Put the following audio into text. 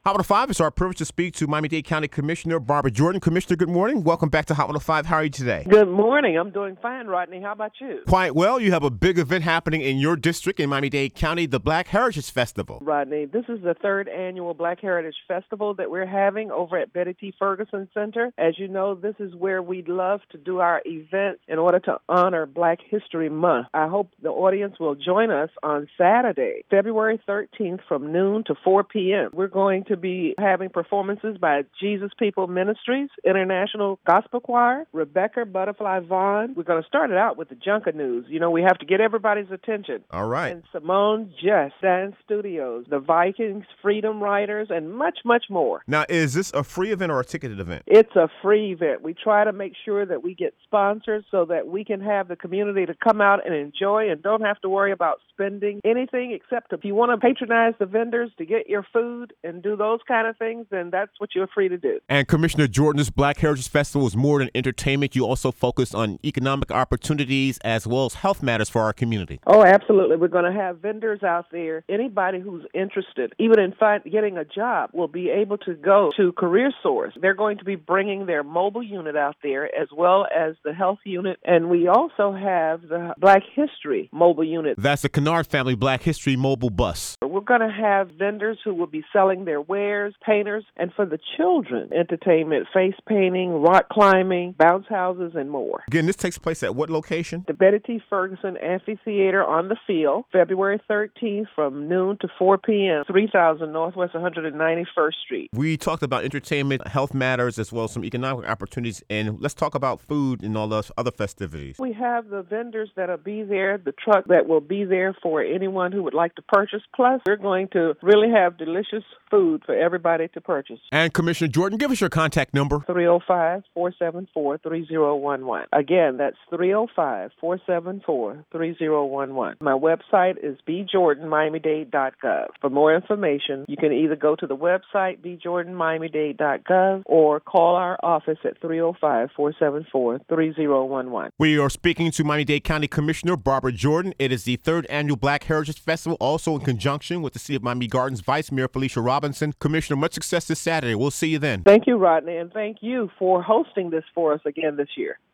Hot 105, it's our privilege to speak to Miami-Dade County Commissioner Barbara Jordan. Commissioner, good morning. Welcome back to Hot 105. How are you today? Good morning. I'm doing fine, Rodney. How about you? Quite well. You have a big event happening in your district in Miami-Dade County, the Black Heritage Festival. Rodney, this is the third annual Black Heritage Festival that we're having over at Betty T. Ferguson Center. As you know, this is where we'd love to do our events in order to honor Black History Month. I hope the audience will join us on Saturday, February 13th from noon to 4 p.m. We're going to be having performances by Jesus People Ministries, International Gospel Choir, Rebecca Butterfly Vaughn. We're going to start it out with the Junkanoo. You know, we have to get everybody's attention. All right. And Simone Just, Dance Studios, the Vikings, Freedom Riders, and much, much more. Now, is this a free event or a ticketed event? It's a free event. We try to make sure that we get sponsors so that we can have the community to come out and enjoy and don't have to worry about spending anything except if you want to patronize the vendors to get your food and do those kind of things, then that's what you're free to do. And Commissioner Jordan, this Black Heritage Festival is more than entertainment. You also focus on economic opportunities as well as health matters for our community. Oh, absolutely. We're going to have vendors out there. Anybody who's interested, even in getting a job, will be able to go to Career Source. They're going to be bringing their mobile unit out there as well as the health unit. And we also have the Black History mobile unit. That's the Kennard Family Black History mobile bus. We're going to have vendors who will be selling their wares, painters, and for the children, entertainment, face painting, rock climbing, bounce houses, and more. Again, this takes place at what location? The Betty T. Ferguson Amphitheater on the Field, February 13th from noon to 4 p.m., 3000 Northwest 191st Street. We talked about entertainment, health matters, as well as some economic opportunities, and let's talk about food and all those other festivities. We have the vendors that'll be there, the truck that will be there for anyone who would like to purchase, plus we're going to really have delicious food for everybody to purchase. And Commissioner Jordan, give us your contact number. 305-474-3011. Again, that's 305-474-3011. My website is bjordanmiamidade.gov. For more information, you can either go to the website, bjordanmiamidade.gov, or call our office at 305-474-3011. We are speaking to Miami-Dade County Commissioner Barbara Jordan. It is the third annual Black Heritage Festival, also in conjunction with the City of Miami Gardens Vice Mayor Felicia Robinson. Commissioner, much success this Saturday. We'll see you then. Thank you, Rodney, and thank you for hosting this for us again this year.